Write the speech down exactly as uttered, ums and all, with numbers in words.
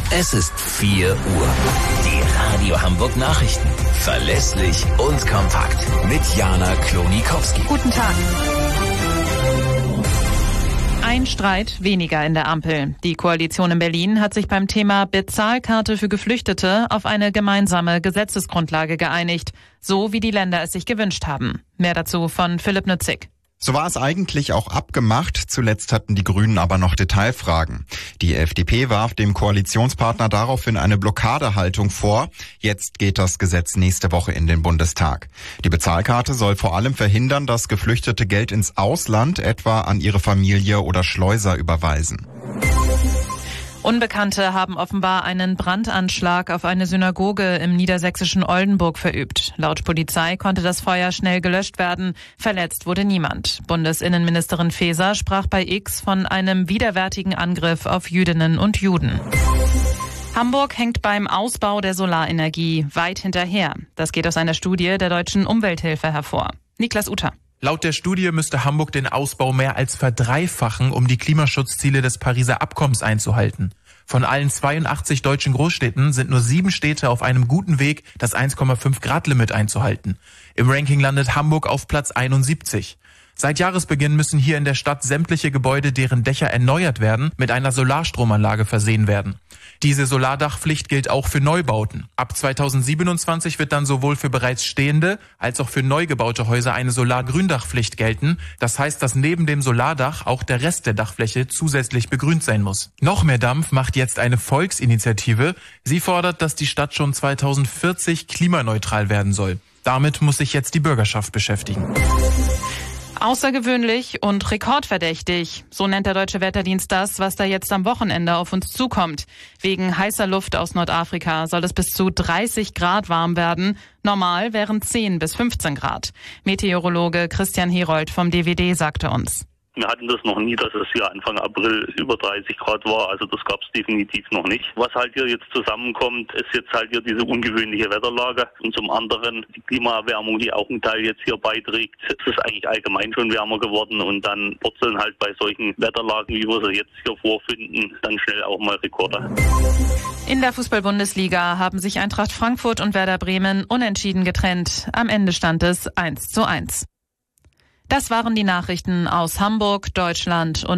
Es ist vier Uhr. Die Radio Hamburg Nachrichten. Verlässlich und kompakt. Mit Jana Klonikowski. Guten Tag. Ein Streit weniger in der Ampel. Die Koalition in Berlin hat sich beim Thema Bezahlkarte für Geflüchtete auf eine gemeinsame Gesetzesgrundlage geeinigt, so wie die Länder es sich gewünscht haben. Mehr dazu von Philipp Nützig. So war es eigentlich auch abgemacht. Zuletzt hatten die Grünen aber noch Detailfragen. Die F D P warf dem Koalitionspartner daraufhin eine Blockadehaltung vor. Jetzt geht das Gesetz nächste Woche in den Bundestag. Die Bezahlkarte soll vor allem verhindern, dass Geflüchtete Geld ins Ausland, etwa an ihre Familie oder Schleuser, überweisen. Unbekannte haben offenbar einen Brandanschlag auf eine Synagoge im niedersächsischen Oldenburg verübt. Laut Polizei konnte das Feuer schnell gelöscht werden. Verletzt wurde niemand. Bundesinnenministerin Faeser sprach bei X von einem widerwärtigen Angriff auf Jüdinnen und Juden. Hamburg hängt beim Ausbau der Solarenergie weit hinterher. Das geht aus einer Studie der Deutschen Umwelthilfe hervor. Niklas Uter. Laut der Studie müsste Hamburg den Ausbau mehr als verdreifachen, um die Klimaschutzziele des Pariser Abkommens einzuhalten. Von allen zweiundachtzig deutschen Großstädten sind nur sieben Städte auf einem guten Weg, das eins Komma fünf Grad Limit einzuhalten. Im Ranking landet Hamburg auf Platz einundsiebzig. Seit Jahresbeginn müssen hier in der Stadt sämtliche Gebäude, deren Dächer erneuert werden, mit einer Solarstromanlage versehen werden. Diese Solardachpflicht gilt auch für Neubauten. Ab zweitausendsiebenundzwanzig wird dann sowohl für bereits stehende als auch für neu gebaute Häuser eine Solargründachpflicht gelten. Das heißt, dass neben dem Solardach auch der Rest der Dachfläche zusätzlich begrünt sein muss. Noch mehr Dampf macht jetzt eine Volksinitiative. Sie fordert, dass die Stadt schon zweitausendvierzig klimaneutral werden soll. Damit muss sich jetzt die Bürgerschaft beschäftigen. Außergewöhnlich und rekordverdächtig. So nennt der Deutsche Wetterdienst das, was da jetzt am Wochenende auf uns zukommt. Wegen heißer Luft aus Nordafrika soll es bis zu dreißig Grad warm werden. Normal wären zehn bis fünfzehn Grad. Meteorologe Christian Herold vom D W D sagte uns: Wir hatten das noch nie, dass es hier Anfang April über dreißig Grad war. Also das gab es definitiv noch nicht. Was halt hier jetzt zusammenkommt, ist jetzt halt hier diese ungewöhnliche Wetterlage. Und zum anderen die Klimaerwärmung, die auch einen Teil jetzt hier beiträgt. Es ist eigentlich allgemein schon wärmer geworden. Und dann purzeln halt bei solchen Wetterlagen, wie wir sie jetzt hier vorfinden, dann schnell auch mal Rekorde. In der Fußball-Bundesliga haben sich Eintracht Frankfurt und Werder Bremen unentschieden getrennt. Am Ende stand es eins zu eins. Das waren die Nachrichten aus Hamburg, Deutschland und